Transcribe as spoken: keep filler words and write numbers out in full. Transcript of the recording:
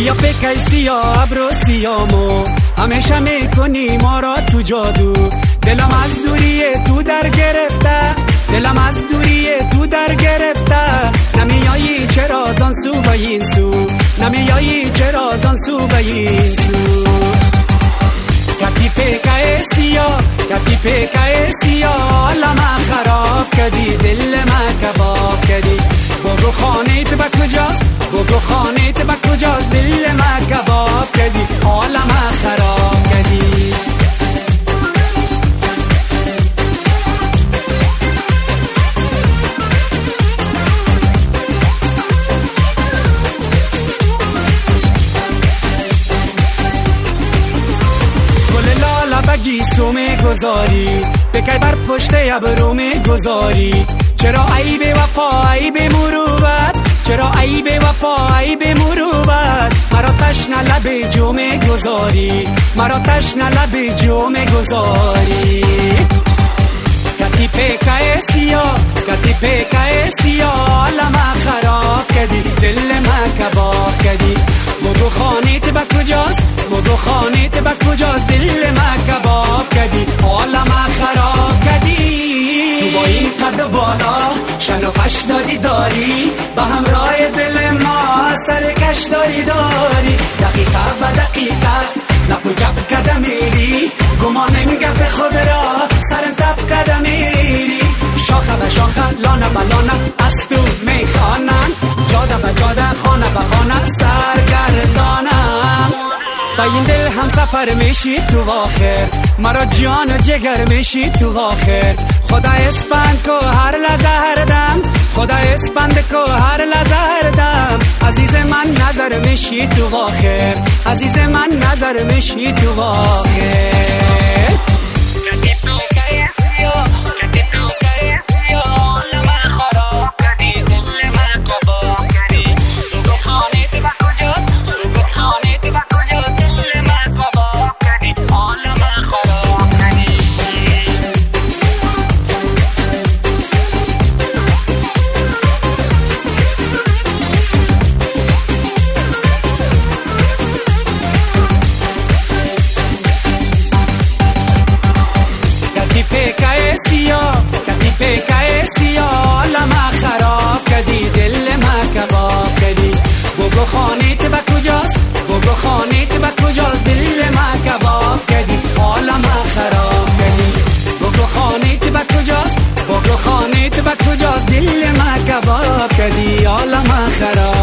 بیا پکای سیاه ابرو سیامو همیشه میکنی ما را تو جادو. دلم از دوری تو در گرفته، دلم از دوری تو در گرفته. نمیایی چرا زان سو به این سو، نمیایی چرا زان سو به این سو. کتی پکای سیاه، کتی پکای سیاه، لما خراب کردی دل ما کباب کردی. بگو خانیت با کجاست، بگو خانیت با کجاست، دل ما کباب کردی، عالم خراب کردی. بگی سو می گذاری بکی بر پشت ابرو می گذاری. چرا ای بی وفا ای بی مروت، چرا ای بی وفا ای بی مروت. مرا تشنه لب جو می گذاری، مرا تشنه لب جو می گذاری. کتی پکای سیاه، کتی پکای سیاه، لما خراب کردی دل ما کباب کردی. بگو خانیت با کجاست، بگو خانیت با کجاست، دل ما کباب کردی، عالم خراب کردی. تو با این قد بالا شن و فش داری داری، به همراه دل ما سرکش داری داری. دقیقه به دقیقه لب و جب کده میری، گمانم گپ خود را سرم تب کده میری. شاخه به شاخه لانه به لانه از تو میخوانم، جاده به جاده خانه به خانه سرگردانم. با این دل هم سفر میشی تو آخر، مرا جان و جگر میشی تو آخر. خدا اسپند کو هر لحظه هر دم، خدا اسپند کو هر لحظه هر دم. عزیز من نظر میشی تو آخر، عزیز من نظر میشی تو آخر. پکای سیاه، لما خراب کردی دل ما کباب کردی. بگو خانیت با کجاست، بگو خانیت با کجاست، دل ما کباب کردی، عالم خراب کردی. بگو خانیت با کجاست، بگو خانیت با کجاست، دل ما کباب کردی، عالم خراب.